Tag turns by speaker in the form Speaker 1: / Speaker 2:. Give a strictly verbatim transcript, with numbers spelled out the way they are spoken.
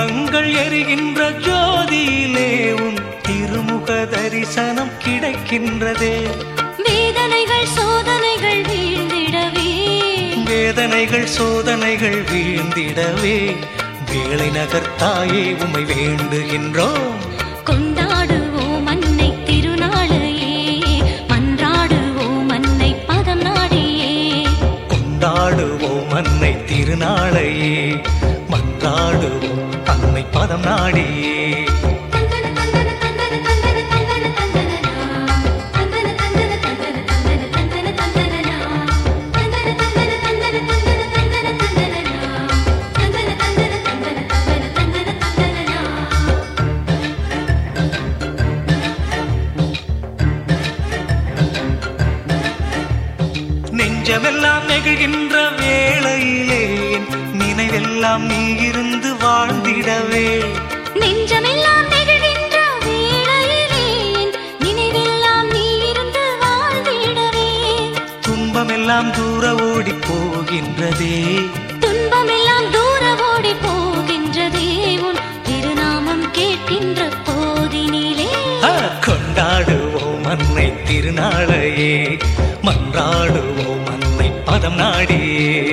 Speaker 1: தீபங்கள் எரிகின்ற ஜோதியிலே உன் திருமுக தரிசனம் கிடைக்கின்றதே.
Speaker 2: வேதனைகள் சோதனைகள் வீழ்ந்திடவே
Speaker 1: வேதனைகள் சோதனைகள் வீழ்ந்திடவே வேளை நகர்த்தாயே உம்மை வேண்டுகின்றோம்.
Speaker 2: கொண்டாடுவோம் அன்னை திருநாளையே, மன்றாடுவோம் அன்னை பதம் நாடியே.
Speaker 1: கொண்டாடுவோம் அன்னை திருநாளையே, மன்றாடுவோம் அன்னை பதம் நாடியே. நெஞ்சமெல்லாம் நெகிழ்கின்ற வேளையிலே நினைவெல்லாம் நீ இருந்து வாழ்ந்திடவே.
Speaker 2: நெஞ்சமெல்லாம் நெகிழ்கின்ற வேளையிலே நினைவெல்லாம் நீ இருந்து வாழ்ந்திடவே.
Speaker 1: துன்பமெல்லாம் தூர ஓடி போகின்றதே.
Speaker 2: துன்பமெல்லாம் தூர ஓடி போகின்றதே உன் திருநாமம் கேட்கின்ற போதினிலே.
Speaker 1: கொண்டாடுவோம் அன்னை திருநாளையே, மன்றாடுவோம் அன்னை பதம் நாடியே.